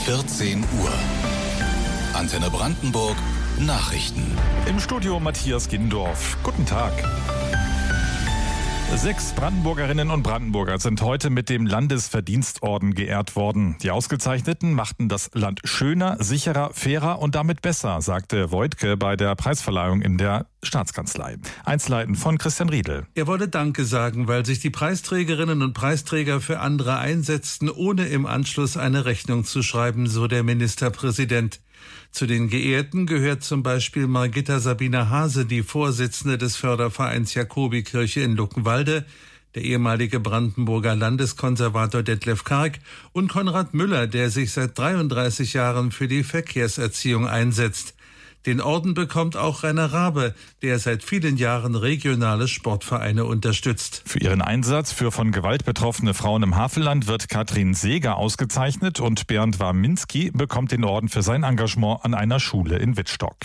14 Uhr. Antenne Brandenburg Nachrichten. Im Studio Matthias Gindorf. Guten Tag. 6 Brandenburgerinnen und Brandenburger sind heute mit dem Landesverdienstorden geehrt worden. Die Ausgezeichneten machten das Land schöner, sicherer, fairer und damit besser, sagte Voigtke bei der Preisverleihung in der Staatskanzlei. Einzelheiten von Christian Riedel. Er wollte Danke sagen, weil sich die Preisträgerinnen und Preisträger für andere einsetzten, ohne im Anschluss eine Rechnung zu schreiben, so der Ministerpräsident. Zu den Geehrten gehört zum Beispiel Margitta Sabine Hase, die Vorsitzende des Fördervereins Jakobikirche in Luckenwalde, der ehemalige Brandenburger Landeskonservator Detlef Karg und Konrad Müller, der sich seit 33 Jahren für die Verkehrserziehung einsetzt. Den Orden bekommt auch Rainer Rabe, der seit vielen Jahren regionale Sportvereine unterstützt. Für ihren Einsatz für von Gewalt betroffene Frauen im Havelland wird Katrin Seeger ausgezeichnet und Bernd Warminski bekommt den Orden für sein Engagement an einer Schule in Wittstock.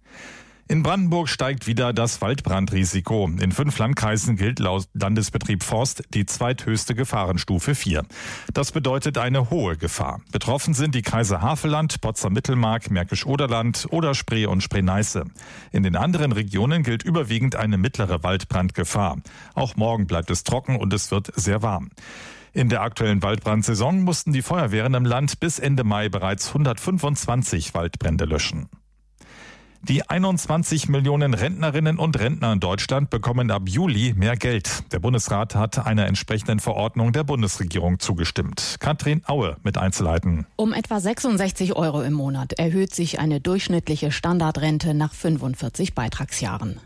In Brandenburg steigt wieder das Waldbrandrisiko. In 5 Landkreisen gilt laut Landesbetrieb Forst die zweithöchste Gefahrenstufe 4. Das bedeutet eine hohe Gefahr. Betroffen sind die Kreise Havelland, Potsdam-Mittelmark, Märkisch-Oderland oder Spree und Spree-Neiße. In den anderen Regionen gilt überwiegend eine mittlere Waldbrandgefahr. Auch morgen bleibt es trocken und es wird sehr warm. In der aktuellen Waldbrandsaison mussten die Feuerwehren im Land bis Ende Mai bereits 125 Waldbrände löschen. Die 21 Millionen Rentnerinnen und Rentner in Deutschland bekommen ab Juli mehr Geld. Der Bundesrat hat einer entsprechenden Verordnung der Bundesregierung zugestimmt. Katrin Aue mit Einzelheiten. Um etwa 66 € im Monat erhöht sich eine durchschnittliche Standardrente nach 45 Beitragsjahren.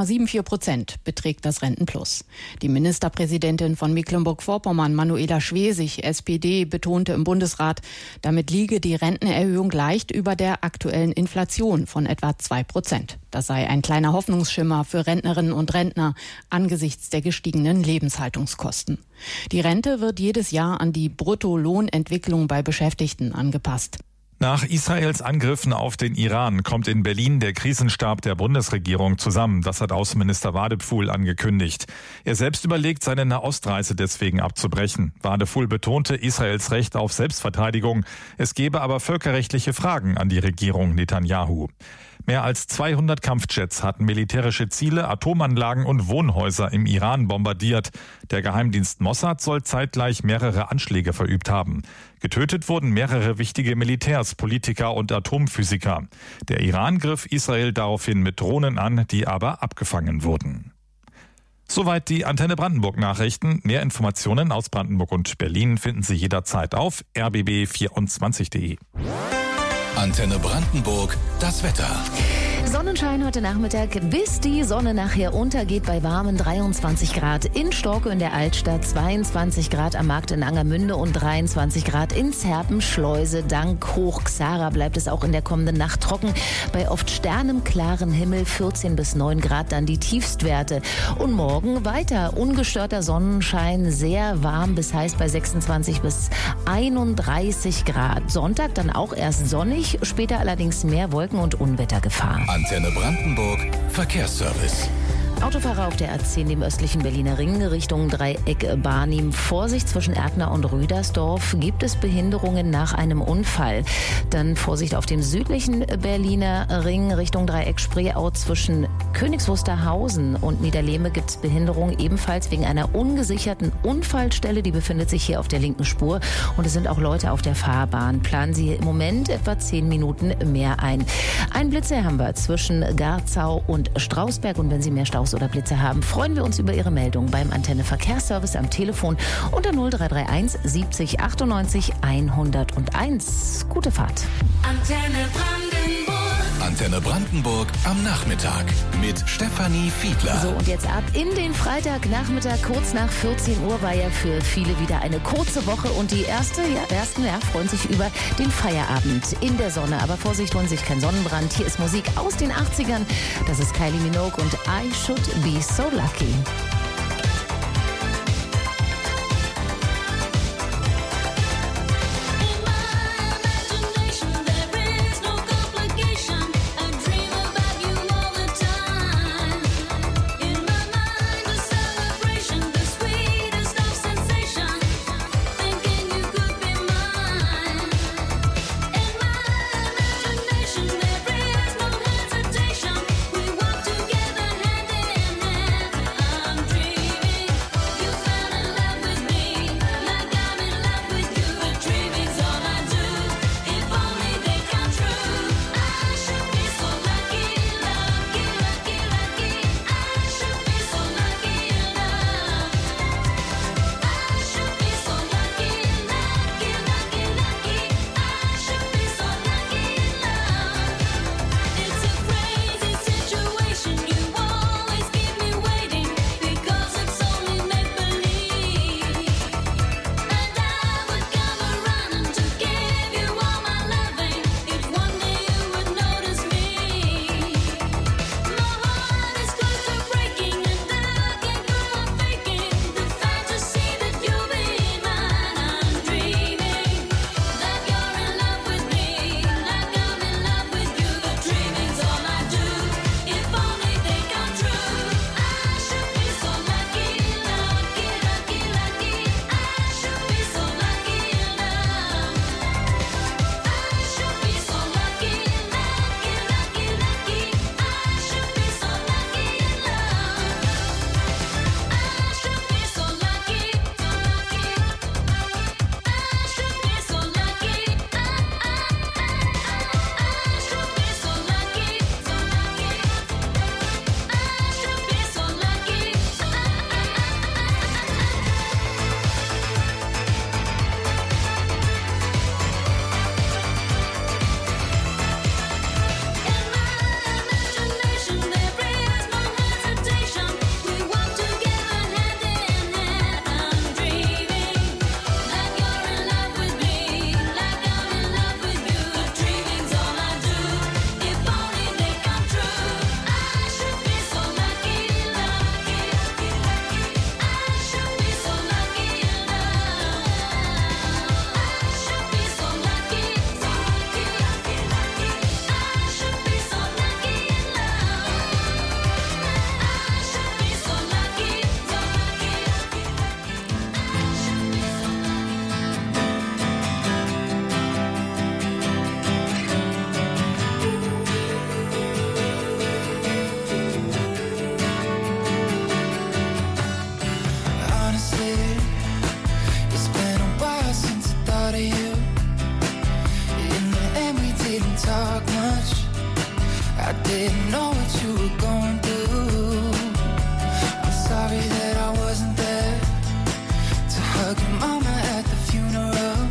3,74% beträgt das Rentenplus. Die Ministerpräsidentin von Mecklenburg-Vorpommern, Manuela Schwesig, SPD, betonte im Bundesrat, damit liege die Rentenerhöhung leicht über der aktuellen Inflation von etwa 2%. Das sei ein kleiner Hoffnungsschimmer für Rentnerinnen und Rentner angesichts der gestiegenen Lebenshaltungskosten. Die Rente wird jedes Jahr an die Bruttolohnentwicklung bei Beschäftigten angepasst. Nach Israels Angriffen auf den Iran kommt in Berlin der Krisenstab der Bundesregierung zusammen. Das hat Außenminister Wadephul angekündigt. Er selbst überlegt, seine Nahostreise deswegen abzubrechen. Wadephul betonte Israels Recht auf Selbstverteidigung. Es gebe aber völkerrechtliche Fragen an die Regierung Netanyahu. Mehr als 200 Kampfjets hatten militärische Ziele, Atomanlagen und Wohnhäuser im Iran bombardiert. Der Geheimdienst Mossad soll zeitgleich mehrere Anschläge verübt haben. Getötet wurden mehrere wichtige Militärs, Politiker und Atomphysiker. Der Iran griff Israel daraufhin mit Drohnen an, die aber abgefangen wurden. Soweit die Antenne Brandenburg Nachrichten. Mehr Informationen aus Brandenburg und Berlin finden Sie jederzeit auf rbb24.de. Antenne Brandenburg, das Wetter. Sonnenschein heute Nachmittag, bis die Sonne nachher untergeht bei warmen 23 Grad in Storkow in der Altstadt, 22 Grad am Markt in Angermünde und 23 Grad in Zerpenschleuse. Dank Hochxara bleibt es auch in der kommenden Nacht trocken. Bei oft sterneklaren Himmel 14 bis 9 Grad dann die Tiefstwerte. Und morgen weiter ungestörter Sonnenschein, sehr warm bis heiß bei 26 bis 31 Grad. Sonntag dann auch erst sonnig, später allerdings mehr Wolken- und Unwettergefahr. Antenne Brandenburg Verkehrsservice. Autofahrer auf der A10 im östlichen Berliner Ring Richtung Dreieck Barnim. Vorsicht, zwischen Erkner und Rüdersdorf gibt es Behinderungen nach einem Unfall. Dann Vorsicht auf dem südlichen Berliner Ring Richtung Dreieck Spreeau. Zwischen Königs Wusterhausen und Niederlehme gibt es Behinderungen ebenfalls wegen einer ungesicherten Unfallstelle. Die befindet sich hier auf der linken Spur und es sind auch Leute auf der Fahrbahn. Planen Sie im Moment etwa 10 Minuten mehr ein. Ein Blitzer haben wir zwischen Garzau und Strausberg und wenn Sie mehr Staus oder Blitze haben, freuen wir uns über Ihre Meldung beim Antenne Verkehrsservice am Telefon unter 0331 70 98 101. Gute Fahrt. Antenne Brandenburg. Antenne Brandenburg am Nachmittag mit Stefanie Fiedler. So, und jetzt ab in den Freitagnachmittag, kurz nach 14 Uhr, war ja für viele wieder eine kurze Woche und die ersten freuen sich über den Feierabend in der Sonne. Aber Vorsicht, holen sich kein Sonnenbrand. Hier ist Musik aus den 80ern. Das ist Kylie Minogue und I Should Be So Lucky. talk much. I didn't know what you were going through. I'm sorry that I wasn't there to hug your mama at the funeral.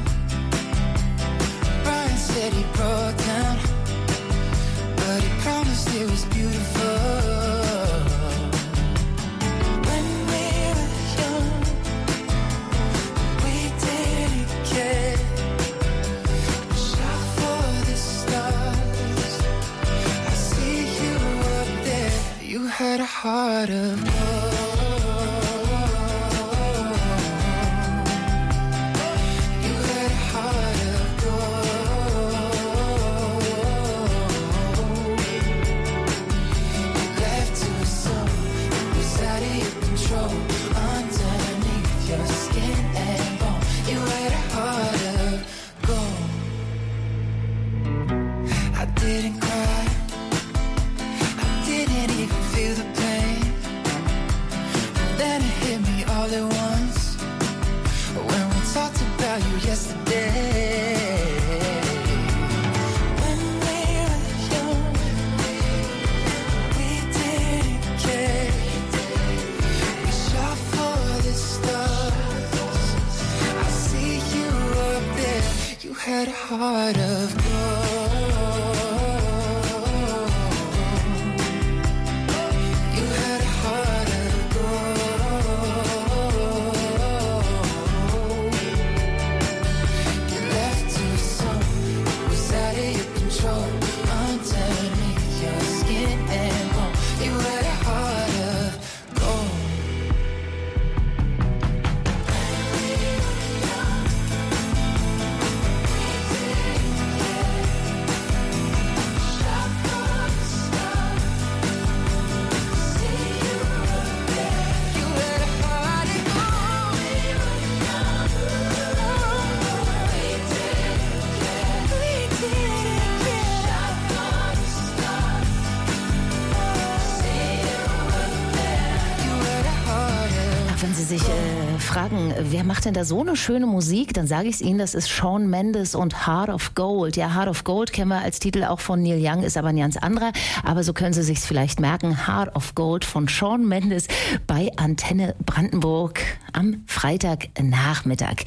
Brian said he broke down, but he promised it was beautiful. When we were young, we didn't care. We shot for the stars. I see you up there. You had a heart of gold. You had a heart of gold. You left too soon. It was out of your control. Underneath your skin and bone, you had a heart of gold. I didn't cry. I didn't even feel the pain. And then it hit me all at once when we talked about you yesterday. When we were young, we didn't care. We shot for the stars. I see you up there. You had a heart of gold. You had a heart of gold. You left too soon. It was out of your control. Underneath your skin and bone, you had a heart of gold. You had a heart of gold. We didn't care. You had a heart of. Wenn Sie sich fragen, wer macht denn da so eine schöne Musik, dann sage ich es Ihnen, das ist Shawn Mendes und Heart of Gold. Ja, Heart of Gold kennen wir als Titel auch von Neil Young, ist aber ein ganz anderer. Aber so können Sie sich's vielleicht merken, Heart of Gold von Shawn Mendes bei Antenne Brandenburg am Freitagnachmittag.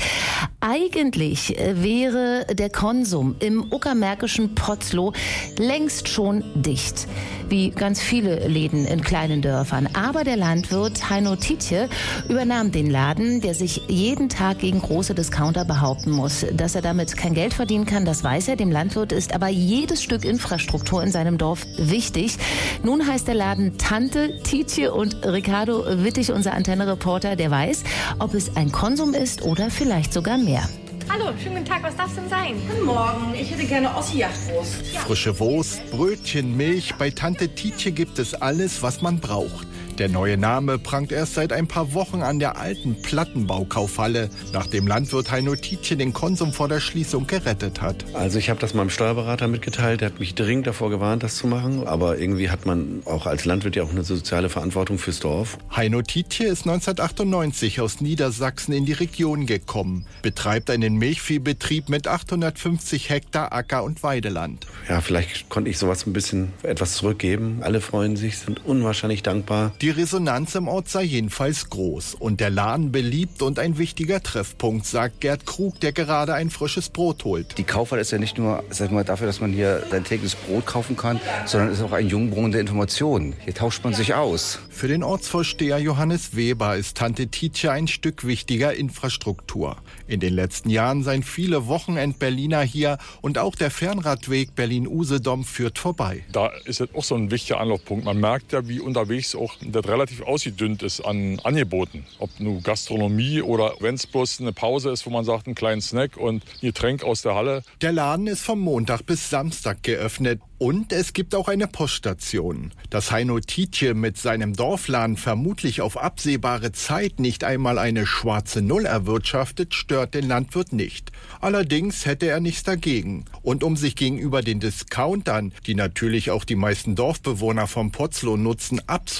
Eigentlich wäre der Konsum im uckermärkischen Potzlow längst schon dicht, wie ganz viele Läden in kleinen Dörfern. Aber der Landwirt Heino Tietje übernahm den Laden, der sich jeden Tag gegen große Discounter behaupten muss. Dass er damit kein Geld verdienen kann, das weiß er. Dem Landwirt ist aber jedes Stück Infrastruktur in seinem Dorf wichtig. Nun heißt der Laden Tante Tietje und Ricardo Wittig, unser Antenne-Reporter, der weiß, ob es ein Konsum ist oder vielleicht sogar mehr. Hallo, schönen guten Tag, was darf es denn sein? Guten Morgen, ich hätte gerne Ossi-Jachtwurst. Frische Wurst, Brötchen, Milch. Bei Tante Tietje gibt es alles, was man braucht. Der neue Name prangt erst seit ein paar Wochen an der alten Plattenbaukaufhalle, nachdem Landwirt Heino Tietje den Konsum vor der Schließung gerettet hat. Also ich habe das meinem Steuerberater mitgeteilt, der hat mich dringend davor gewarnt, das zu machen. Aber irgendwie hat man auch als Landwirt ja auch eine soziale Verantwortung fürs Dorf. Heino Tietje ist 1998 aus Niedersachsen in die Region gekommen, betreibt einen Milchviehbetrieb mit 850 Hektar Acker- und Weideland. Ja, vielleicht konnte ich sowas ein bisschen etwas zurückgeben. Alle freuen sich, sind unwahrscheinlich dankbar. Die Resonanz im Ort sei jedenfalls groß und der Laden beliebt und ein wichtiger Treffpunkt, sagt Gerd Krug, der gerade ein frisches Brot holt. Die Kaufhalle ist ja nicht nur dafür, dass man hier sein tägliches Brot kaufen kann, sondern ist auch ein Jungbrunnen der Informationen. Hier tauscht man sich aus. Für den Ortsvorsteher Johannes Weber ist Tante Tietje ein Stück wichtiger Infrastruktur. In den letzten Jahren seien viele Wochenend-Berliner hier und auch der Fernradweg Berlin-Usedom führt vorbei. Da ist jetzt auch so ein wichtiger Anlaufpunkt. Man merkt ja, wie unterwegs auch das relativ ausgedünnt ist an Angeboten. Ob nur Gastronomie oder wenn es bloß eine Pause ist, wo man sagt, einen kleinen Snack und ein Getränk aus der Halle. Der Laden ist vom Montag bis Samstag geöffnet. Und es gibt auch eine Poststation. Dass Heino Tietje mit seinem Dorfladen vermutlich auf absehbare Zeit nicht einmal eine schwarze Null erwirtschaftet, stört den Landwirt nicht. Allerdings hätte er nichts dagegen. Und um sich gegenüber den Discountern, die natürlich auch die meisten Dorfbewohner vom Potzlow nutzen, abzuheben,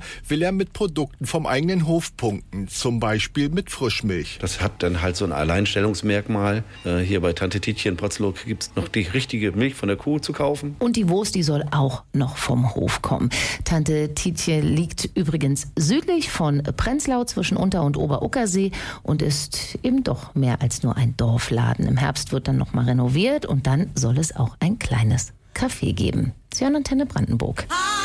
will er mit Produkten vom eigenen Hof punkten, zum Beispiel mit Frischmilch. Das hat dann halt so ein Alleinstellungsmerkmal. Hier bei Tante Tietje in Potzlow gibt es noch die richtige Milch von der Kuh zu kaufen. Und die Wurst, die soll auch noch vom Hof kommen. Tante Tietje liegt übrigens südlich von Prenzlau zwischen Unter- und Ober-Uckersee und ist eben doch mehr als nur ein Dorfladen. Im Herbst wird dann nochmal renoviert und dann soll es auch ein kleines Café geben. Sie hören Antenne Brandenburg.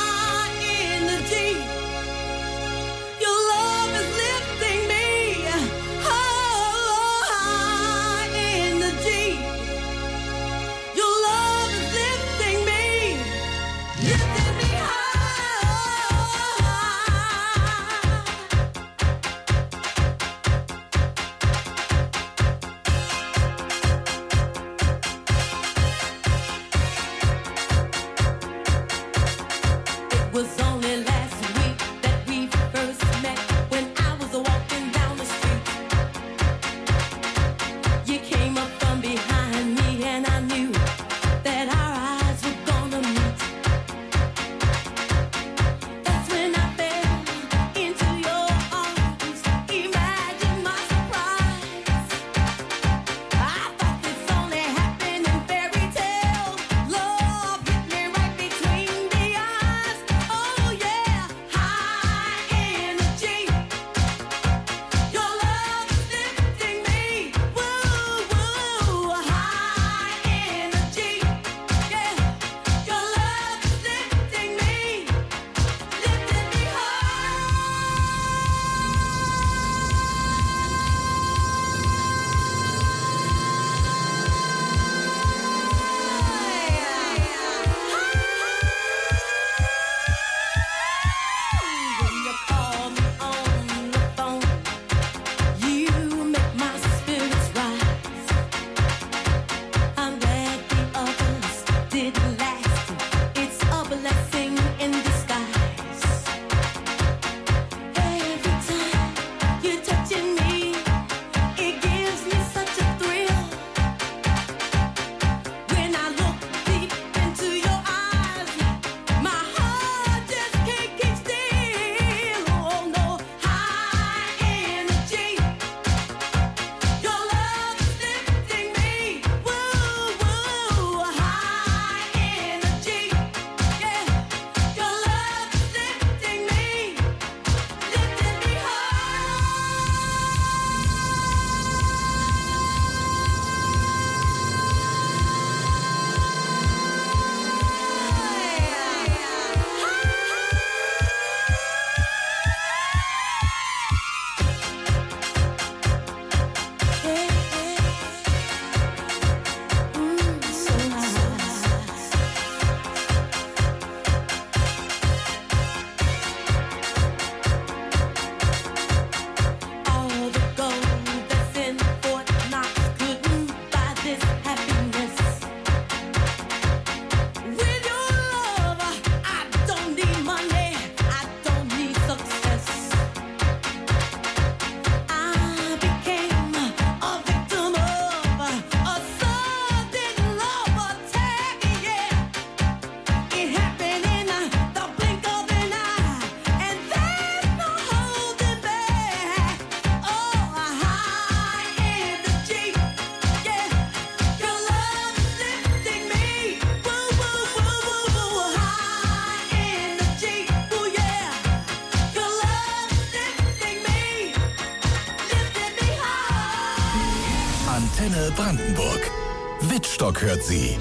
Antenne Brandenburg. Wittstock hört sie.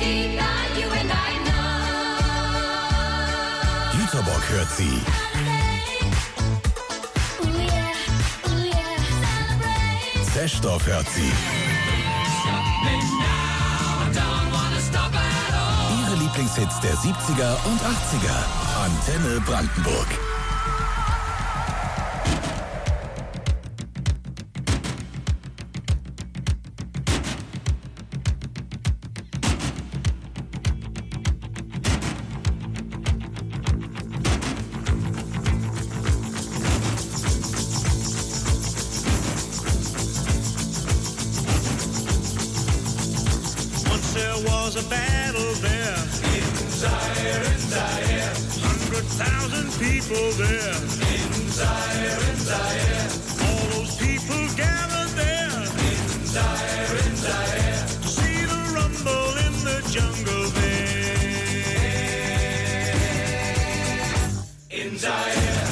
Jüterbock hört sie. Zeschdorf hört sie. Ihre Lieblingshits der 70er und 80er. Antenne Brandenburg. Was a battle there in 100,000 people there. In Zaire. All those people gathered there. In Zaire. To see the rumble in the jungle there. In Zaire.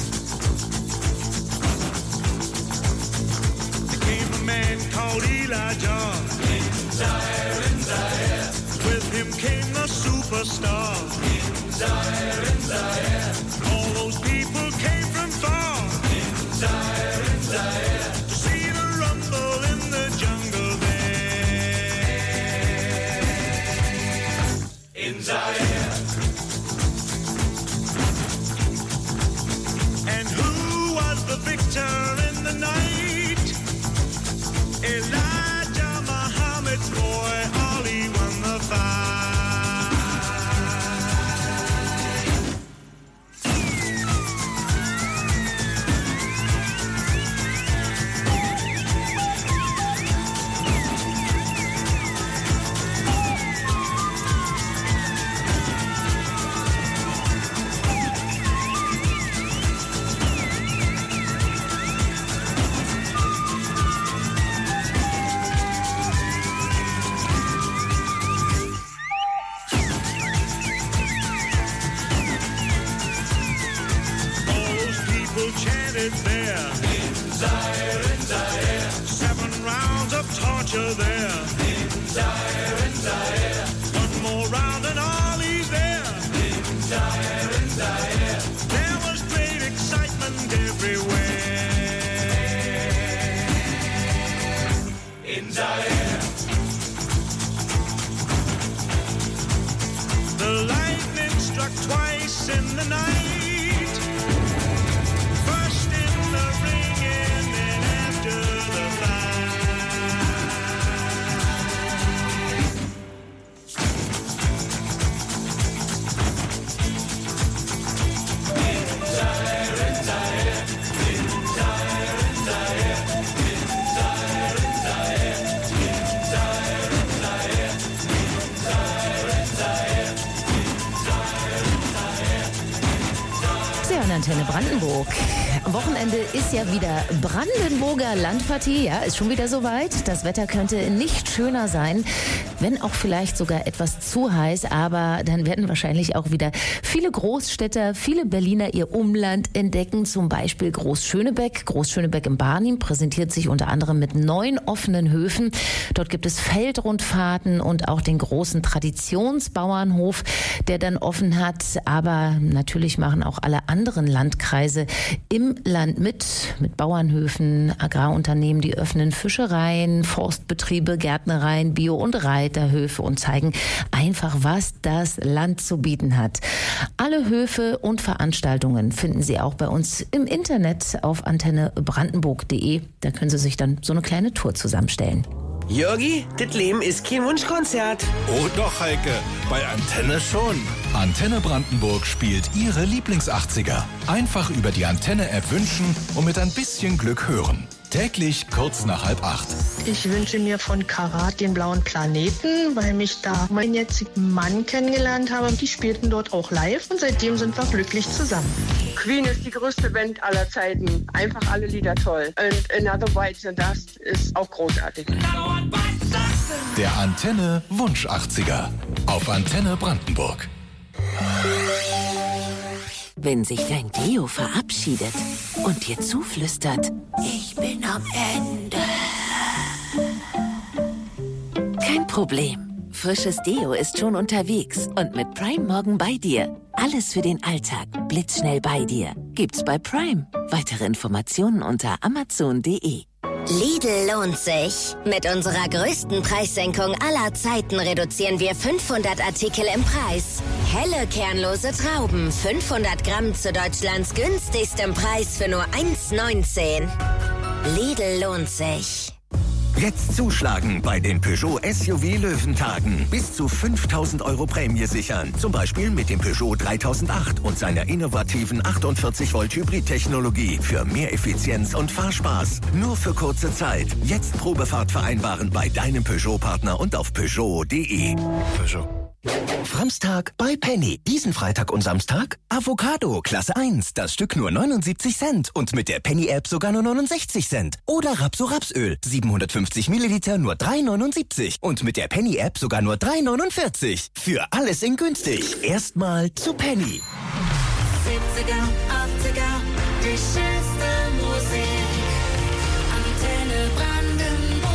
There came a man called Elijah. In Zaire. With him came the superstar. In Zaire. All those people came from far. In Zaire. To see the rumble in the jungle there. In Zaire. And who was the victor in the night? Elijah Muhammad's boy, Ali won the fight. Chanted there. In Zaire. 7 rounds of torture there. In Zaire. One more round and Ali's there. In Zaire. There was great excitement everywhere. In Zaire. The lightning struck twice in the night. Antenne Brandenburg. Am Wochenende ist ja wieder Brandenburger Landpartie. Ja, ist schon wieder soweit. Das Wetter könnte nicht schöner sein, wenn auch vielleicht sogar etwas zu heiß. Aber dann werden wahrscheinlich auch wieder viele Großstädter, viele Berliner ihr Umland entdecken. Zum Beispiel Großschönebeck. Großschönebeck im Barnim präsentiert sich unter anderem mit 9 offenen Höfen. Dort gibt es Feldrundfahrten und auch den großen Traditionsbauernhof, der dann offen hat. Aber natürlich machen auch alle anderen Landkreise im Land mit Bauernhöfen, Agrarunternehmen, die öffnen Fischereien, Forstbetriebe, Gärtnereien, Bio- und Reiterhöfe und zeigen einfach, was das Land zu bieten hat. Alle Höfe und Veranstaltungen finden Sie auch bei uns im Internet auf antennebrandenburg.de. Da können Sie sich dann so eine kleine Tour zusammenstellen. Jörgi, das Leben ist kein Wunschkonzert. Oh doch, Heike, bei Antenne schon. Antenne Brandenburg spielt Ihre Lieblings-80er. Einfach über die Antenne-App wünschen und mit ein bisschen Glück hören. Täglich kurz nach 7:30. Ich wünsche mir von Karat den blauen Planeten, weil mich da meinen jetzigen Mann kennengelernt habe. Die spielten dort auch live und seitdem sind wir glücklich zusammen. Queen ist die größte Band aller Zeiten. Einfach alle Lieder toll. Und Another White Than Dust ist auch großartig. Der Antenne Wunsch 80er auf Antenne Brandenburg. Wenn sich dein Deo verabschiedet und dir zuflüstert, ich bin am Ende. Kein Problem. Frisches Deo ist schon unterwegs und mit Prime morgen bei dir. Alles für den Alltag, blitzschnell bei dir. Gibt's bei Prime. Weitere Informationen unter amazon.de. Lidl lohnt sich. Mit unserer größten Preissenkung aller Zeiten reduzieren wir 500 Artikel im Preis. Helle kernlose Trauben, 500 Gramm zu Deutschlands günstigstem Preis für nur 1,19. Lidl lohnt sich. Jetzt zuschlagen bei den Peugeot SUV Löwentagen. Bis zu 5.000 € Prämie sichern. Zum Beispiel mit dem Peugeot 3008 und seiner innovativen 48-Volt Hybrid-Technologie für mehr Effizienz und Fahrspaß. Nur für kurze Zeit. Jetzt Probefahrt vereinbaren bei deinem Peugeot-Partner und auf Peugeot.de. Peugeot. Framstag bei Penny. Diesen Freitag und Samstag Avocado Klasse 1, das Stück nur 79 Cent und mit der Penny-App sogar nur 69 Cent. Oder Rapso-Rapsöl, 750 Milliliter nur 3,79 und mit der Penny-App sogar nur 3,49. Für alles in günstig. Erstmal zu Penny. 70er, 80er, die schönste Musik. Antenne Brandenburg.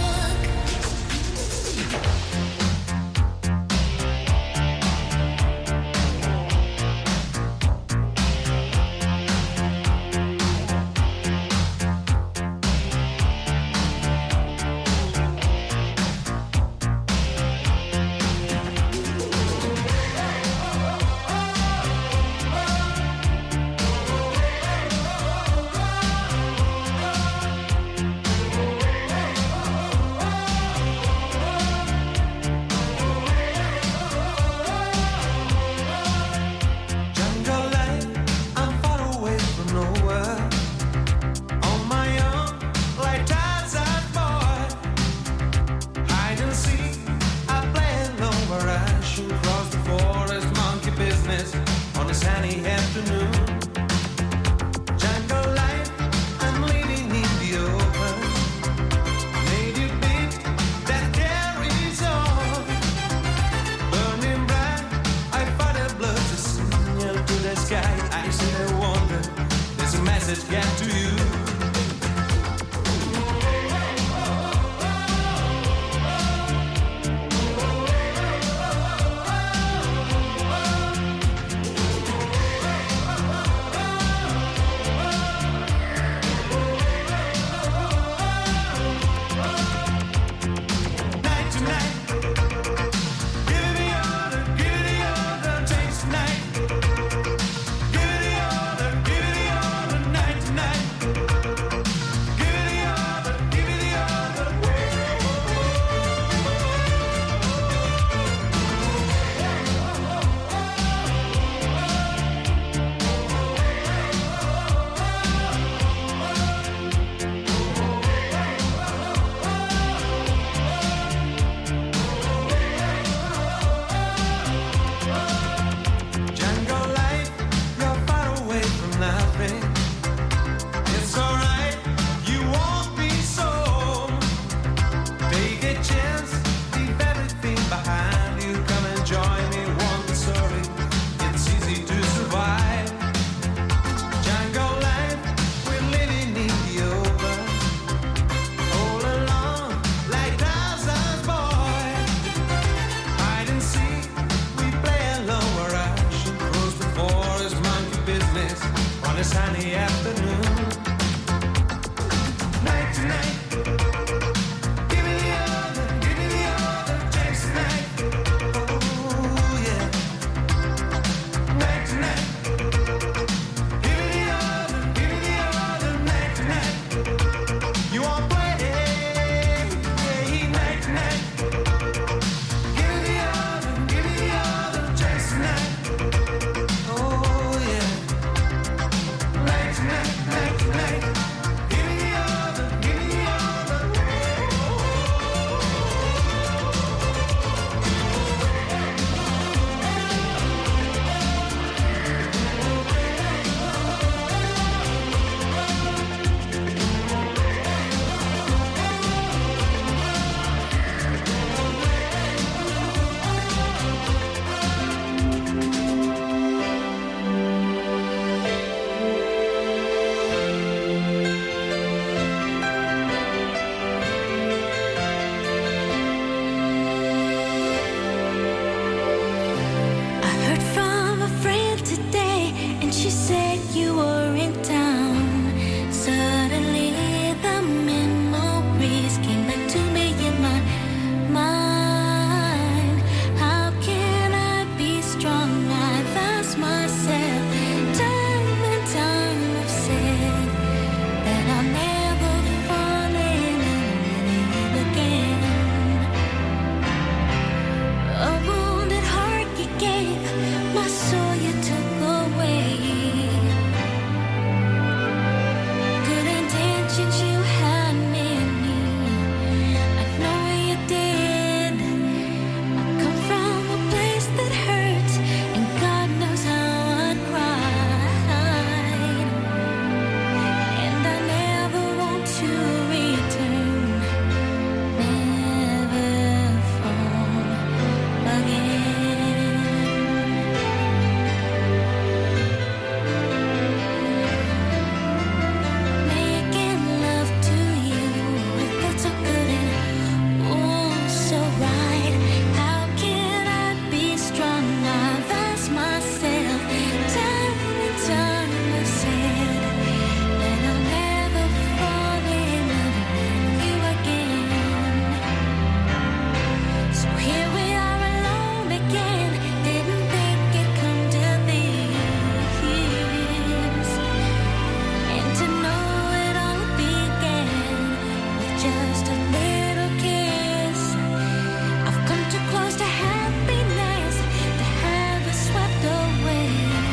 just a little kiss. I've come too close to happiness to have it swept away.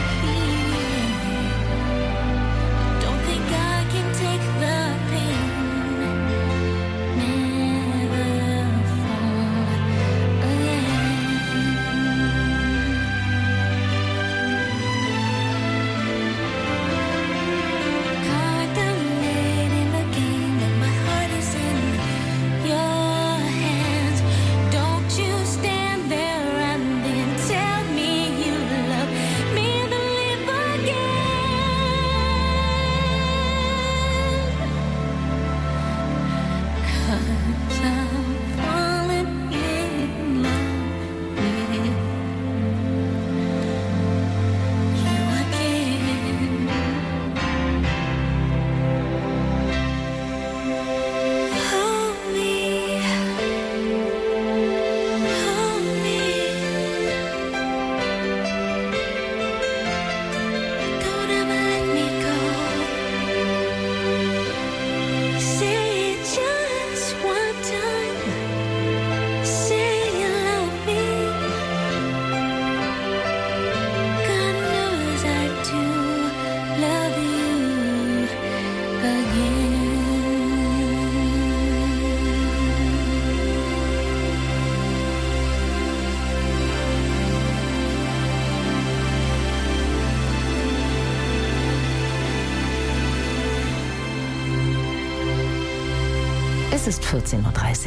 Don't think I can take the pain. Never fall again. Caught the late in the game, and my heart is in your hands. Don't you stand there and then tell me you love me to live again. 'Cause I'm falling in love with you again. Hold me, don't ever let me go. Say it just one time. Say you love me. God knows I do love you again. Es ist 14:30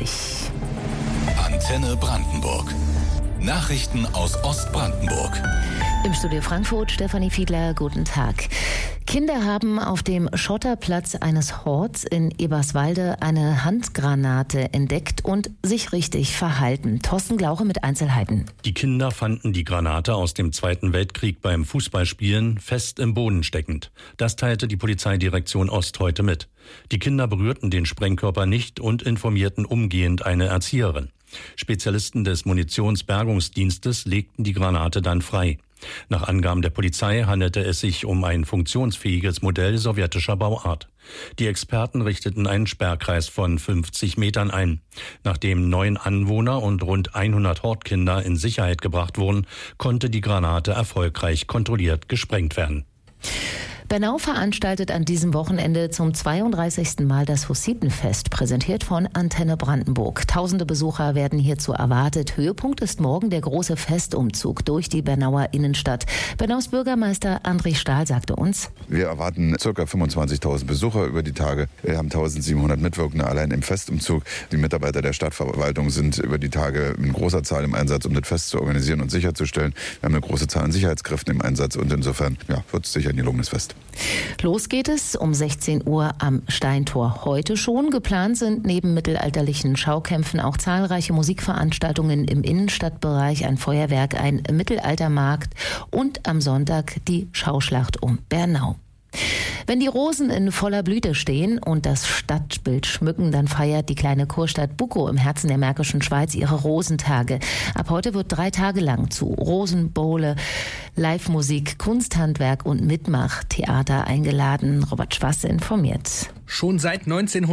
Uhr. Antenne Brandenburg. Nachrichten aus Ostbrandenburg. Im Studio Frankfurt, Stefanie Fiedler, guten Tag. Kinder haben auf dem Schotterplatz eines Horts in Eberswalde eine Handgranate entdeckt und sich richtig verhalten. Thorsten Glauche mit Einzelheiten. Die Kinder fanden die Granate aus dem Zweiten Weltkrieg beim Fußballspielen fest im Boden steckend. Das teilte die Polizeidirektion Ost heute mit. Die Kinder berührten den Sprengkörper nicht und informierten umgehend eine Erzieherin. Spezialisten des Munitionsbergungsdienstes legten die Granate dann frei. Nach Angaben der Polizei handelte es sich um ein funktionsfähiges Modell sowjetischer Bauart. Die Experten richteten einen Sperrkreis von 50 Metern ein. Nachdem 9 Anwohner und rund 100 Hortkinder in Sicherheit gebracht wurden, konnte die Granate erfolgreich kontrolliert gesprengt werden. Bernau veranstaltet an diesem Wochenende zum 32. Mal das Hussitenfest, präsentiert von Antenne Brandenburg. Tausende Besucher werden hierzu erwartet. Höhepunkt ist morgen der große Festumzug durch die Bernauer Innenstadt. Bernaus Bürgermeister André Stahl sagte uns: Wir erwarten ca. 25.000 Besucher über die Tage. Wir haben 1.700 Mitwirkende allein im Festumzug. Die Mitarbeiter der Stadtverwaltung sind über die Tage in großer Zahl im Einsatz, um das Fest zu organisieren und sicherzustellen. Wir haben eine große Zahl an Sicherheitskräften im Einsatz und insofern wird es sicher ein gelungenes Fest. Los geht es um 16 Uhr am Steintor. Heute schon. Geplant sind neben mittelalterlichen Schaukämpfen auch zahlreiche Musikveranstaltungen im Innenstadtbereich, ein Feuerwerk, ein Mittelaltermarkt und am Sonntag die Schauschlacht um Bernau. Wenn die Rosen in voller Blüte stehen und das Stadtbild schmücken, dann feiert die kleine Kurstadt Bukow im Herzen der Märkischen Schweiz ihre Rosentage. Ab heute wird 3 Tage lang zu Rosenbowle, Live-Musik, Kunsthandwerk und Mitmachtheater eingeladen. Robert Schwasse informiert. Schon seit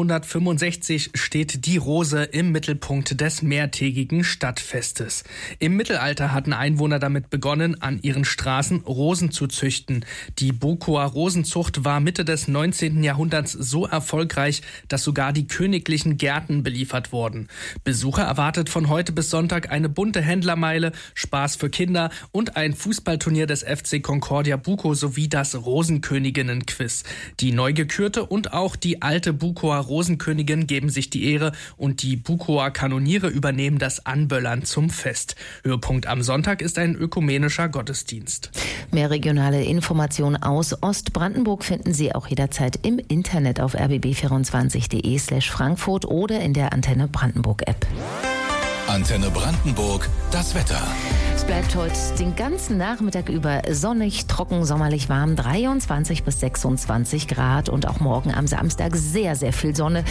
1965 steht die Rose im Mittelpunkt des mehrtägigen Stadtfestes. Im Mittelalter hatten Einwohner damit begonnen, an ihren Straßen Rosen zu züchten. Die Bukower Rosenzucht war Mitte des 19. Jahrhunderts so erfolgreich, dass sogar die königlichen Gärten beliefert wurden. Besucher erwartet von heute bis Sonntag eine bunte Händlermeile, Spaß für Kinder und ein Fußballturnier des FC Concordia Bukow sowie das Rosenköniginnen-Quiz. Die neu gekürte und auch die alte Bukower Rosenkönigin geben sich die Ehre und die Bukower Kanoniere übernehmen das Anböllern zum Fest. Höhepunkt am Sonntag ist ein ökumenischer Gottesdienst. Mehr regionale Informationen aus Ostbrandenburg finden Sie auch jederzeit im Internet auf rbb24.de/Frankfurt oder in der Antenne Brandenburg App. Antenne Brandenburg, das Wetter. Es bleibt heute den ganzen Nachmittag über sonnig, trocken, sommerlich warm, 23 bis 26 Grad und auch morgen am Samstag sehr, sehr viel Sonne,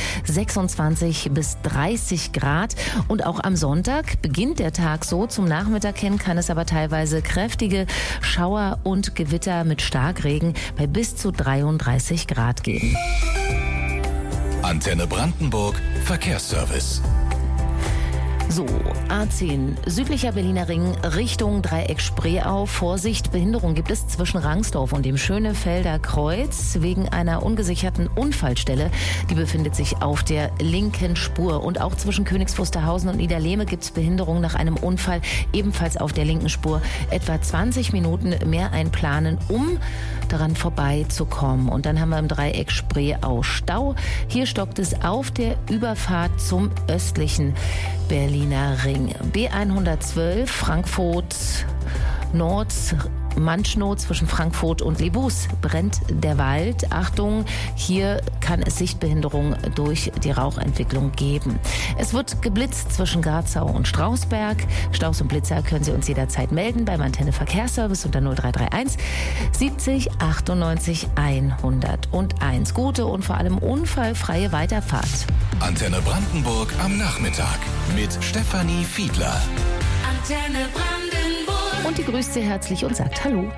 26 bis 30 Grad und auch am Sonntag beginnt der Tag so. Zum Nachmittag hin kann es aber teilweise kräftige Schauer und Gewitter mit Starkregen bei bis zu 33 Grad geben. Antenne Brandenburg, Verkehrsservice. So, A10, südlicher Berliner Ring, Richtung Dreieck Spreeau. Vorsicht, Behinderung gibt es zwischen Rangsdorf und dem Schönefelder Kreuz wegen einer ungesicherten Unfallstelle. Die befindet sich auf der linken Spur. Und auch zwischen Königs Wusterhausen und Niederlehme gibt es Behinderung nach einem Unfall, ebenfalls auf der linken Spur. Etwa 20 Minuten mehr einplanen, um daran vorbeizukommen. Und dann haben wir im Dreieck Spreeau Stau. Hier stockt es auf der Überfahrt zum östlichen Berliner Ring. B112 Frankfurt Nord, Manschnow zwischen Frankfurt und Lebus brennt der Wald. Achtung, hier kann es Sichtbehinderung durch die Rauchentwicklung geben. Es wird geblitzt zwischen Garzau und Strausberg. Staus und Blitzer können Sie uns jederzeit melden beim Antenne Verkehrsservice unter 0331 70 98 101. Gute und vor allem unfallfreie Weiterfahrt. Antenne Brandenburg am Nachmittag mit Stefanie Fiedler. Antenne Brandenburg. Und die grüßt Sie herzlich und sagt Hallo.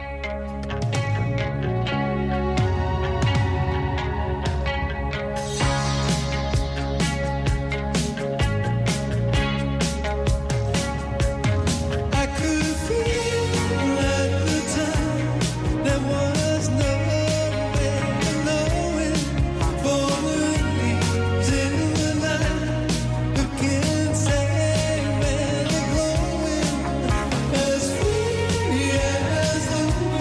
As free as the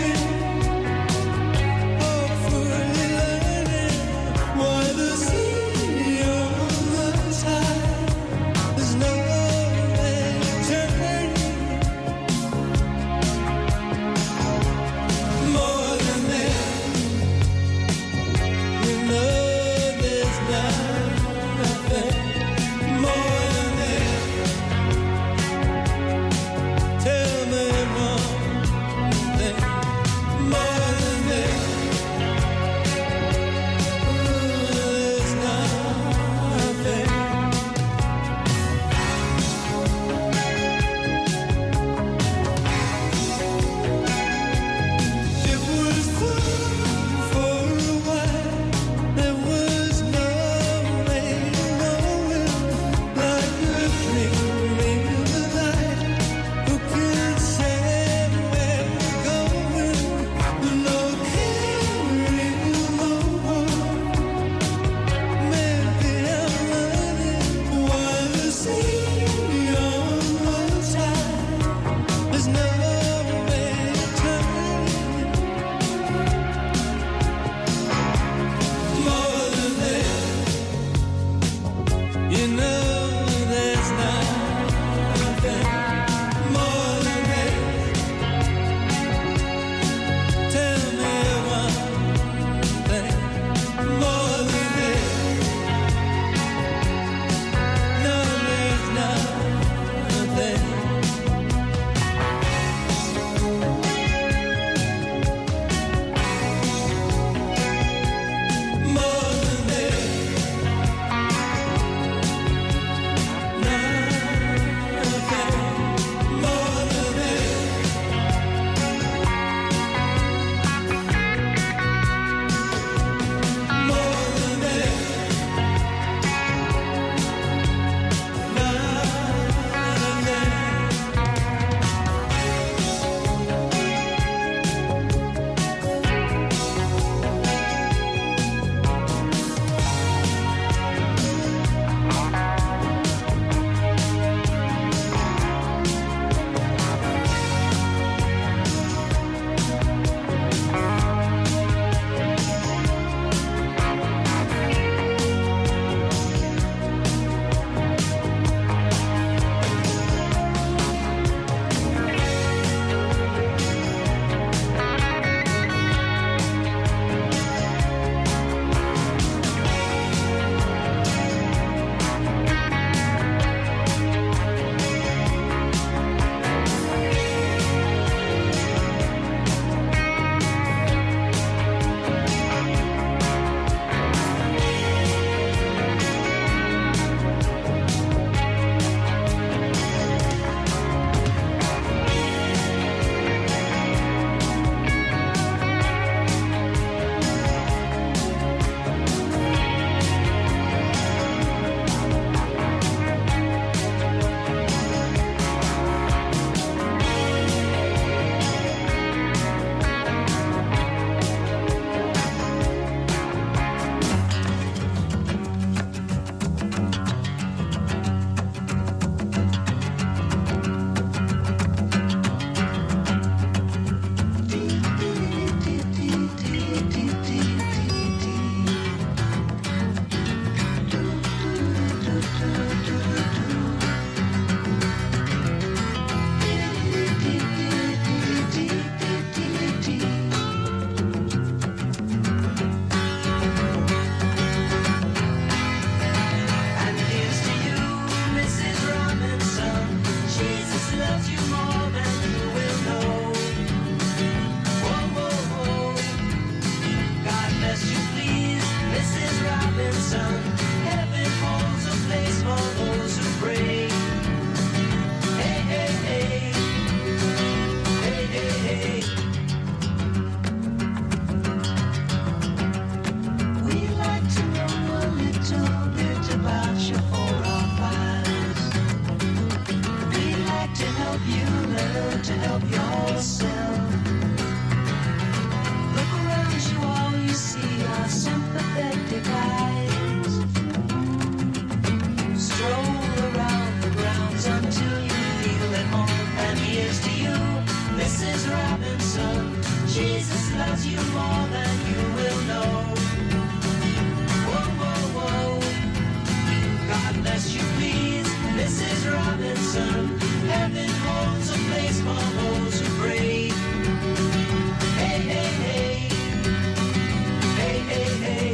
loves you more than you will know. Whoa, whoa, whoa. God bless you, please, Mrs. Robinson. Heaven holds a place for those who pray. Hey, hey, hey. Hey, hey, hey.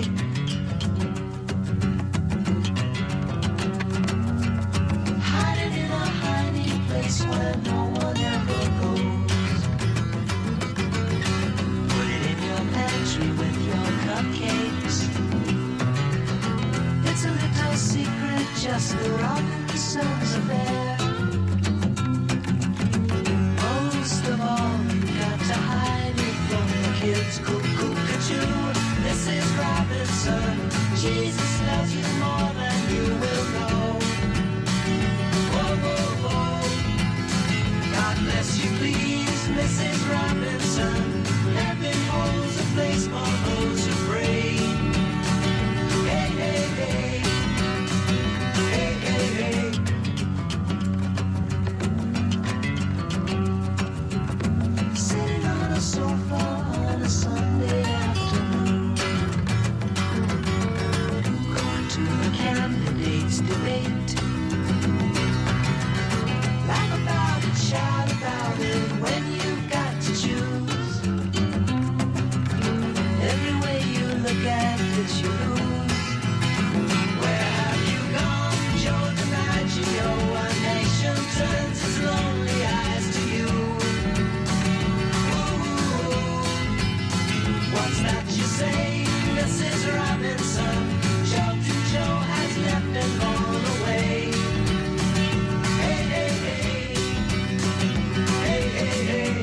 Hiding in a hiding place where no one ever goes. Put it in your pantry with your cupcakes. It's a little secret, just the Robinsons affair. Most of all, you got to hide it from the kids. Cuckoo-cuckoo, Mrs. Robinson. Jesus loves you more than you will know. Whoa, whoa, whoa. God bless you, please, Mrs. Robinson. Heaven holds a place for those who pray. Hey, hey, hey. Hey, hey, hey. Sitting on a sofa on a Sunday afternoon, going to the candidates' debate. Laugh about it, shout about it when you've got to choose. Every way you look at it, you lose. Where have you gone, Joe DiMaggio? A nation turns its lonely eyes to you. What's that you say, Mrs. Robinson? Joe to Joe has left and gone away. Hey, hey, hey. Hey, hey, hey.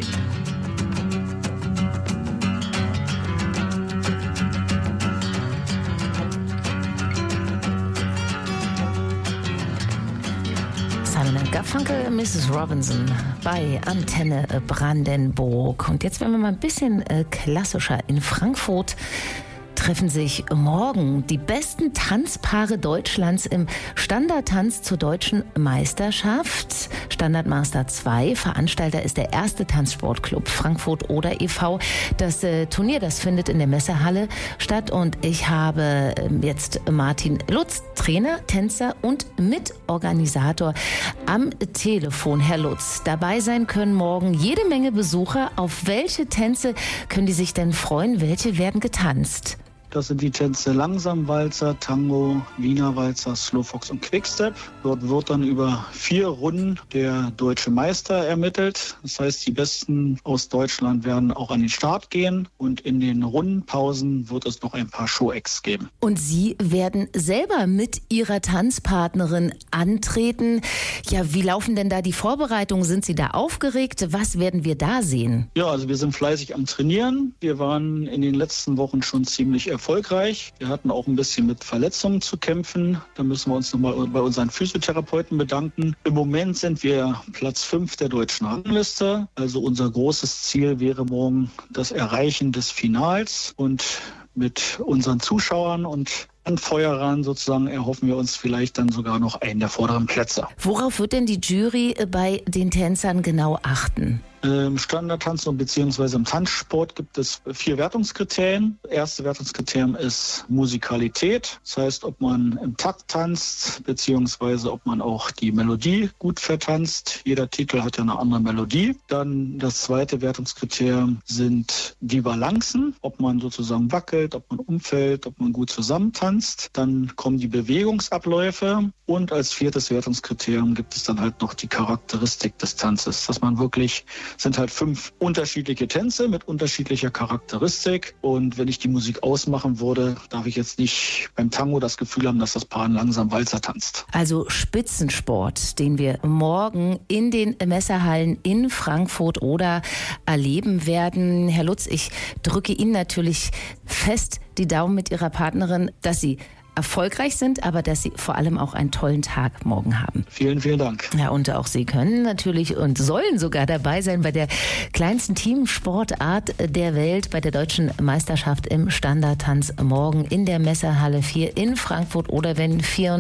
Simon & Garfunkel, Mrs. Robinson bei Antenne Brandenburg. Und jetzt werden wir mal ein bisschen klassischer. In Frankfurt treffen sich morgen die besten Tanzpaare Deutschlands im Standardtanz zur Deutschen Meisterschaft. Standardmaster 2. Veranstalter ist der erste Tanzsportclub Frankfurt Oder e.V. Das Turnier, das findet in der Messehalle statt. Und ich habe jetzt Martin Lutz, Trainer, Tänzer und Mitorganisator am Telefon. Herr Lutz, dabei sein können morgen jede Menge Besucher. Auf welche Tänze können die sich denn freuen? Welche werden getanzt? Das sind die Tänze Langsamwalzer, Tango, Wiener Walzer, Slowfox und Quickstep. Dort wird dann über 4 Runden der deutsche Meister ermittelt. Das heißt, die Besten aus Deutschland werden auch an den Start gehen. Und in den Rundenpausen wird es noch ein paar Show-Acts geben. Und Sie werden selber mit Ihrer Tanzpartnerin antreten. Ja, wie laufen denn da die Vorbereitungen? Sind Sie da aufgeregt? Was werden wir da sehen? Ja, also wir sind fleißig am Trainieren. Wir waren in den letzten Wochen schon ziemlich erfolgreich. Wir hatten auch ein bisschen mit Verletzungen zu kämpfen. Da müssen wir uns nochmal bei unseren Physiotherapeuten bedanken. Im Moment sind wir Platz 5 der deutschen Rangliste. Also unser großes Ziel wäre morgen das Erreichen des Finals. Und mit unseren Zuschauern und Anfeuerern sozusagen erhoffen wir uns vielleicht dann sogar noch einen der vorderen Plätze. Worauf wird denn die Jury bei den Tänzern genau achten? Im Standardtanz bzw. im Tanzsport gibt es 4 Wertungskriterien. Das erste Wertungskriterium ist Musikalität. Das heißt, ob man im Takt tanzt bzw. ob man auch die Melodie gut vertanzt. Jeder Titel hat ja eine andere Melodie. Dann das zweite Wertungskriterium sind die Balancen. Ob man sozusagen wackelt, ob man umfällt, ob man gut zusammentanzt. Dann kommen die Bewegungsabläufe. Und als 4. Wertungskriterium gibt es dann halt noch die Charakteristik des Tanzes. Dass man wirklich sind halt 5 unterschiedliche Tänze mit unterschiedlicher Charakteristik. Und wenn ich die Musik ausmachen würde, darf ich jetzt nicht beim Tango das Gefühl haben, dass das Paar einen langsamen Walzer tanzt. Also Spitzensport, den wir morgen in den Messehallen in Frankfurt Oder erleben werden. Herr Lutz, ich drücke Ihnen natürlich fest die Daumen mit Ihrer Partnerin, dass Sie erfolgreich sind, aber dass Sie vor allem auch einen tollen Tag morgen haben. Vielen, vielen Dank. Ja, und auch Sie können natürlich und sollen sogar dabei sein bei der kleinsten Teamsportart der Welt, bei der Deutschen Meisterschaft im Standardtanz morgen in der Messehalle 4 in Frankfurt Oder, wenn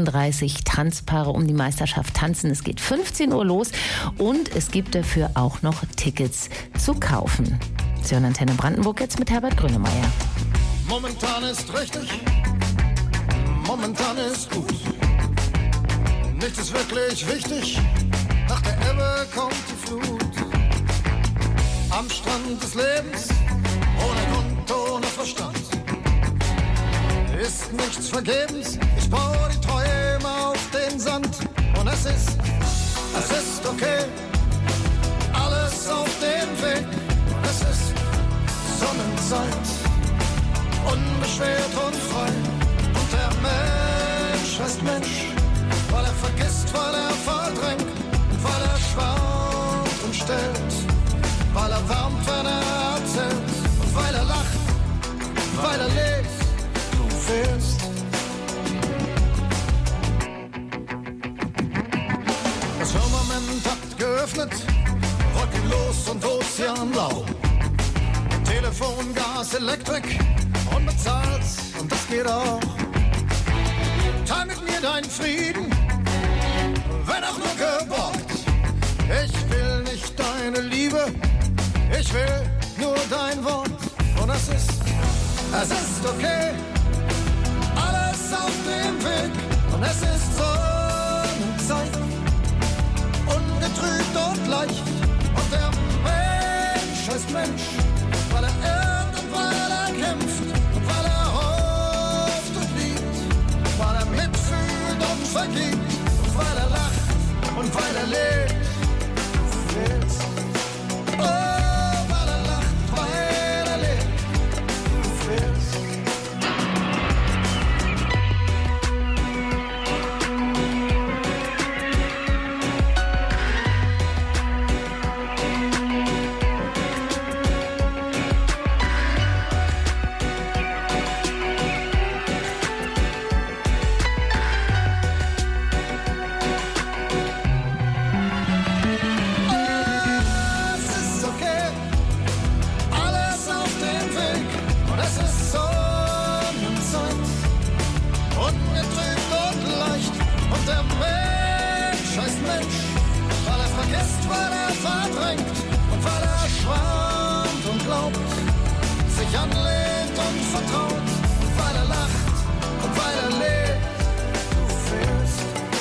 34 Tanzpaare um die Meisterschaft tanzen. Es geht 15 Uhr los und es gibt dafür auch noch Tickets zu kaufen. Sie hören Antenne Brandenburg jetzt mit Herbert Grönemeyer. Momentan ist richtig, momentan ist gut. Nichts ist wirklich wichtig, nach der Ebbe kommt die Flut. Am Strand des Lebens, ohne Grund, ohne Verstand, ist nichts vergebens. Ich baue die Träume auf den Sand und es ist okay, alles auf dem Weg. Und es ist Sonnenzeit, unbeschwert und frei. Und der Mensch heißt Mensch, weil er vergisst, weil er verdrängt, weil er schwant und stellt, weil er wärmt, wenn er erzählt, und weil er lacht, weil er lebt. Du fehlst. Das Firmament hat geöffnet, wolkenlos und ozeanblau. Telefon, Gas, Elektrik, unbezahlt, und das geht auch. Teil mit mir deinen Frieden, wenn auch nur geborgt. Ich will nicht deine Liebe, ich will nur dein Wort. Und es ist okay, alles auf dem Weg. Und es ist Sonnenzeit, ungetrübt und leicht. Und der Mensch heißt Mensch, weil er irrt und weil er kämpft und weil er hofft und liebt, weil er mitfühlt und vergibt und weil er lacht und weil er lebt. Du fehlst. Oh, weil er lacht, weil er lebt. Du fehlst. Anlehnt und vertraut, und weil er lacht und weil er lebt, du fehlst.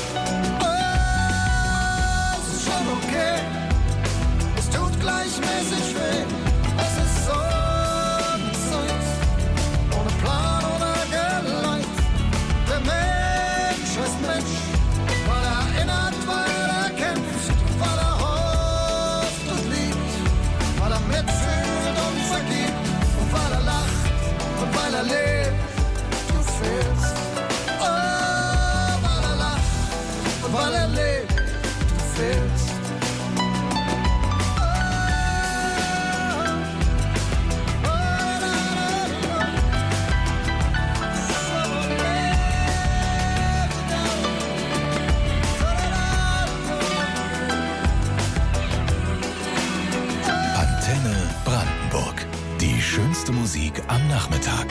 Oh, es ist schon okay, es tut gleichmäßig weh. Es ist Sonnenzeit, ohne Plan, ohne Geleit. Der Mensch ist Mensch, weil er erinnert, weil er kämpft, weil er hofft und liebt, weil er mitfühlt und vergibt. Weil er lacht und weil er lebt, du fehlst. Oh, weil er lacht und weil er lebt, du fehlst. Antenne Brandenburg. Die schönste Musik am Nachmittag.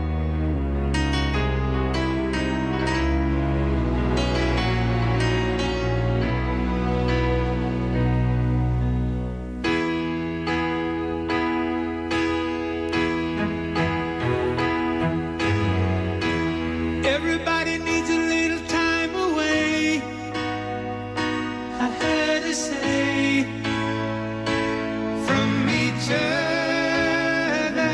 Everybody needs a little time away. I heard her say from each other.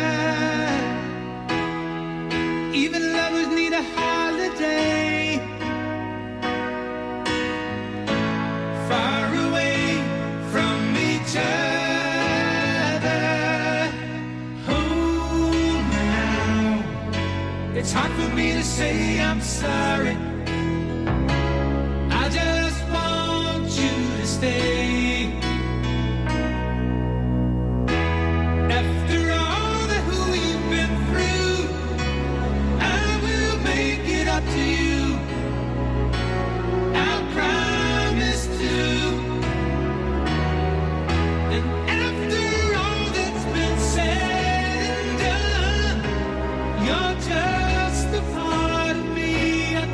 Even lovers need a holiday. Far away from each other. Oh, now it's hard for me to say I'm sorry. I just want you to stay. After all that we've been through, I will make it up to you. I promise to. And after all that's been said and done, you're just a part of me. I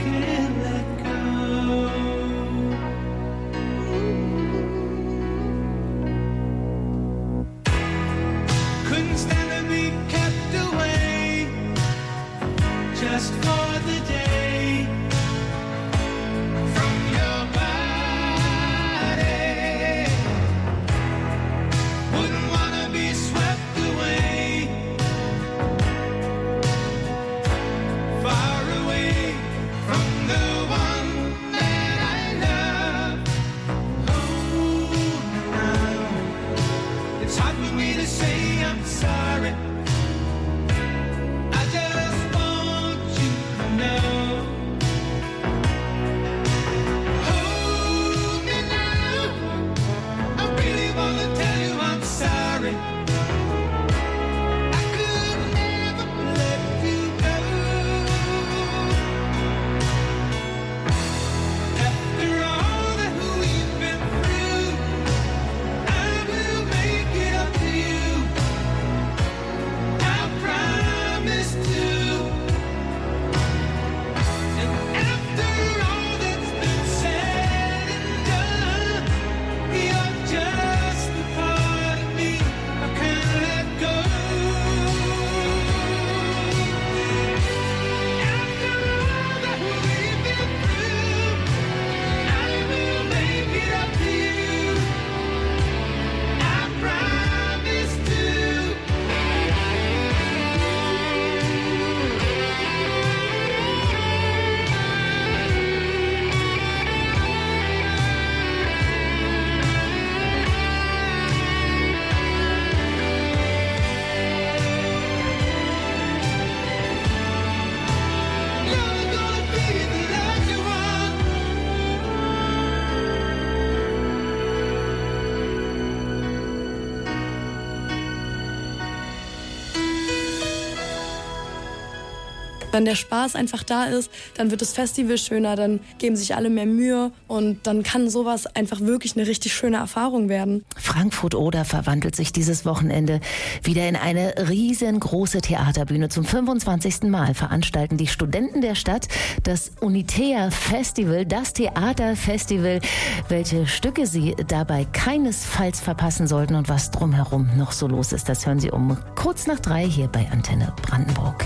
Wenn der Spaß einfach da ist, dann wird das Festival schöner, dann geben sich alle mehr Mühe und dann kann sowas einfach wirklich eine richtig schöne Erfahrung werden. Frankfurt-Oder verwandelt sich dieses Wochenende wieder in eine riesengroße Theaterbühne. Zum 25. Mal veranstalten die Studenten der Stadt das Unitea Festival, das Theaterfestival. Welche Stücke sie dabei keinesfalls verpassen sollten und was drumherum noch so los ist, das hören Sie um kurz nach 3 hier bei Antenne Brandenburg.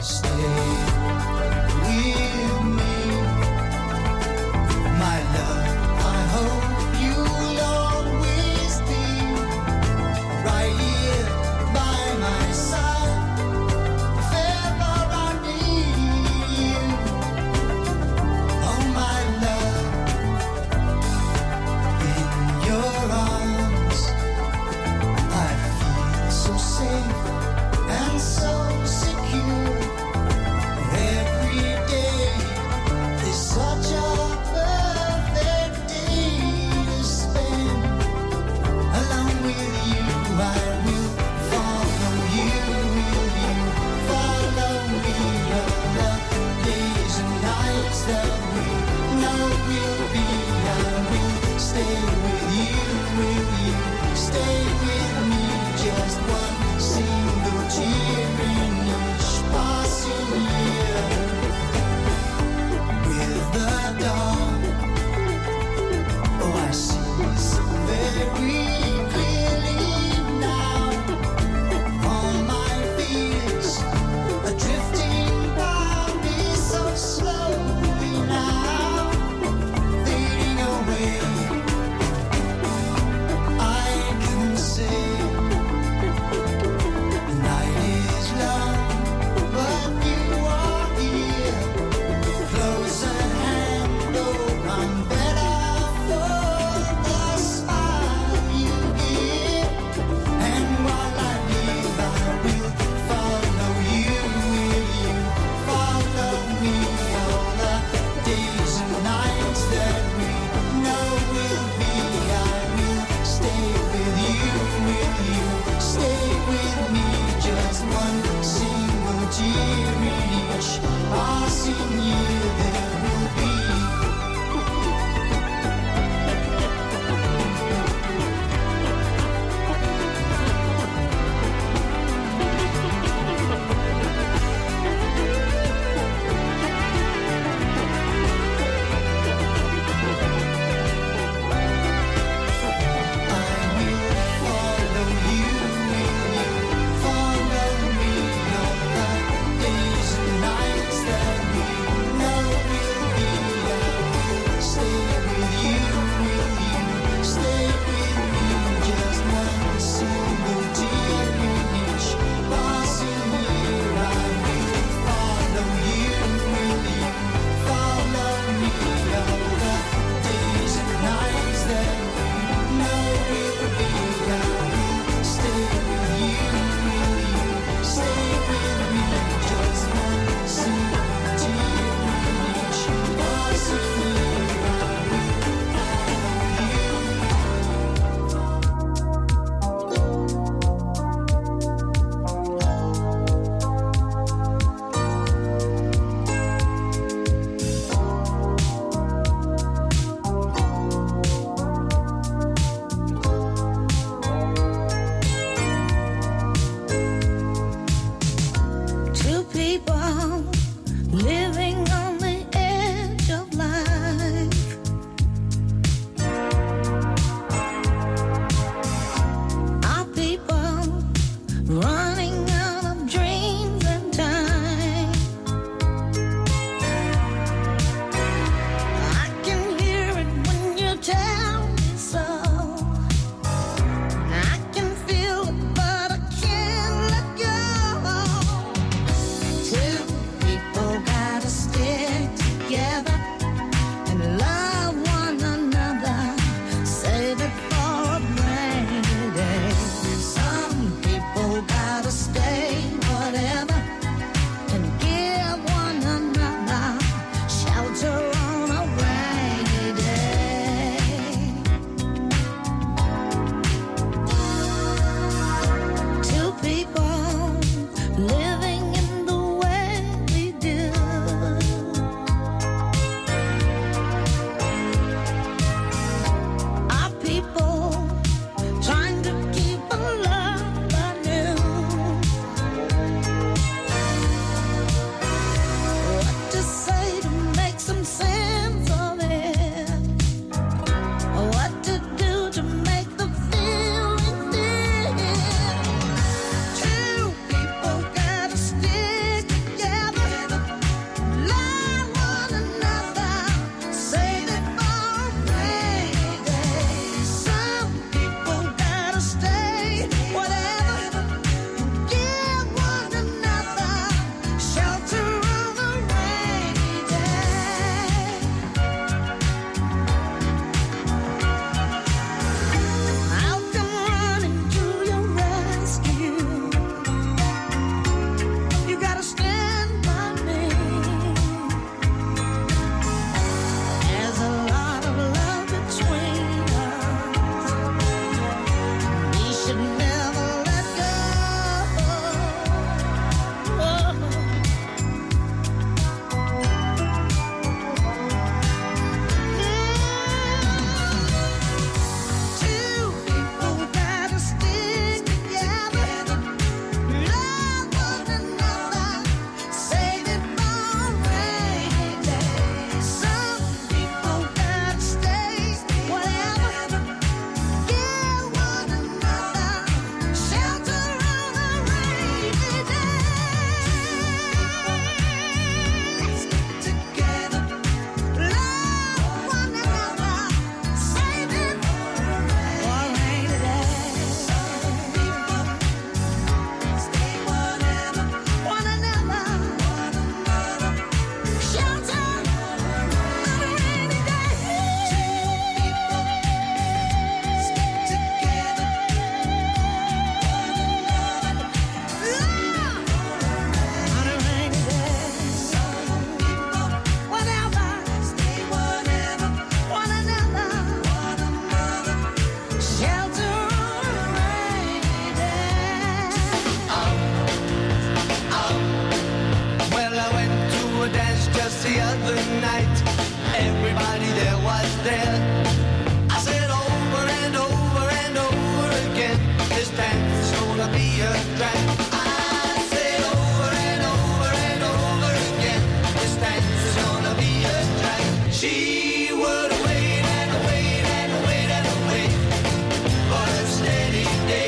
a drag. I said over and over and over again, this dance is gonna be a drag. She would wait and wait and wait and wait for a steady day.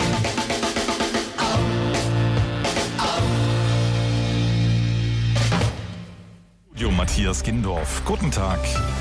Matthias Gindorf. Guten Tag.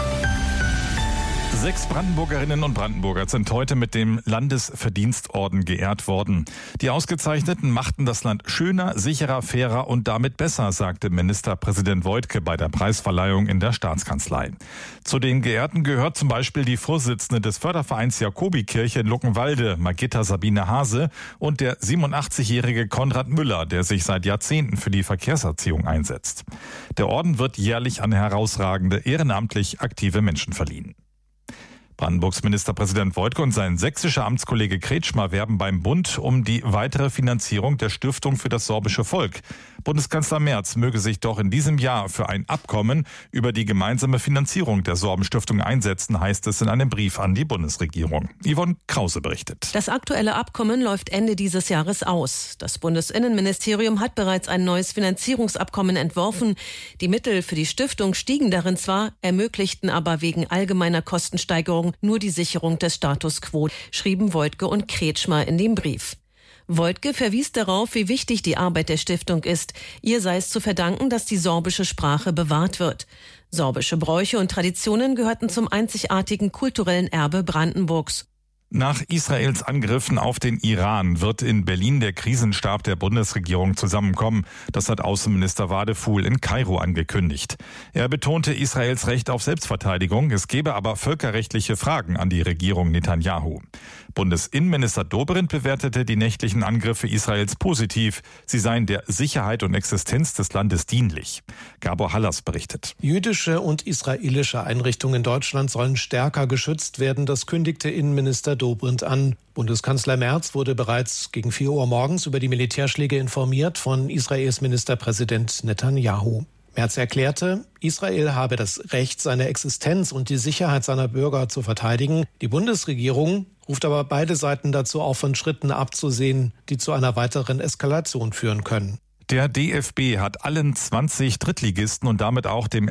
6 Brandenburgerinnen und Brandenburger sind heute mit dem Landesverdienstorden geehrt worden. Die Ausgezeichneten machten das Land schöner, sicherer, fairer und damit besser, sagte Ministerpräsident Woidke bei der Preisverleihung in der Staatskanzlei. Zu den Geehrten gehört zum Beispiel die Vorsitzende des Fördervereins Jakobikirche in Luckenwalde, Margitta Sabine Hase, und der 87-jährige Konrad Müller, der sich seit Jahrzehnten für die Verkehrserziehung einsetzt. Der Orden wird jährlich an herausragende, ehrenamtlich aktive Menschen verliehen. Brandenburgs Ministerpräsident Woidke und sein sächsischer Amtskollege Kretschmer werben beim Bund um die weitere Finanzierung der Stiftung für das sorbische Volk. Bundeskanzler Merz möge sich doch in diesem Jahr für ein Abkommen über die gemeinsame Finanzierung der Sorbenstiftung einsetzen, heißt es in einem Brief an die Bundesregierung. Yvonne Krause berichtet. Das aktuelle Abkommen läuft Ende dieses Jahres aus. Das Bundesinnenministerium hat bereits ein neues Finanzierungsabkommen entworfen. Die Mittel für die Stiftung stiegen darin zwar, ermöglichten aber wegen allgemeiner Kostensteigerung nur die Sicherung des Status quo, schrieben Woidke und Kretschmer in dem Brief. Woidke verwies darauf, wie wichtig die Arbeit der Stiftung ist. Ihr sei es zu verdanken, dass die sorbische Sprache bewahrt wird. Sorbische Bräuche und Traditionen gehörten zum einzigartigen kulturellen Erbe Brandenburgs. Nach Israels Angriffen auf den Iran wird in Berlin der Krisenstab der Bundesregierung zusammenkommen. Das hat Außenminister Wadefuhl in Kairo angekündigt. Er betonte Israels Recht auf Selbstverteidigung. Es gebe aber völkerrechtliche Fragen an die Regierung Netanyahu. Bundesinnenminister Dobrindt bewertete die nächtlichen Angriffe Israels positiv. Sie seien der Sicherheit und Existenz des Landes dienlich. Gabor Hallas berichtet. Jüdische und israelische Einrichtungen in Deutschland sollen stärker geschützt werden. Das kündigte Innenminister Dobrindt an. Bundeskanzler Merz wurde bereits gegen 4 Uhr morgens über die Militärschläge informiert von Israels Ministerpräsident Netanyahu. Merz erklärte, Israel habe das Recht, seine Existenz und die Sicherheit seiner Bürger zu verteidigen. Die Bundesregierung ruft aber beide Seiten dazu auf, von Schritten abzusehen, die zu einer weiteren Eskalation führen können. Der DFB hat allen 20 Drittligisten und damit auch dem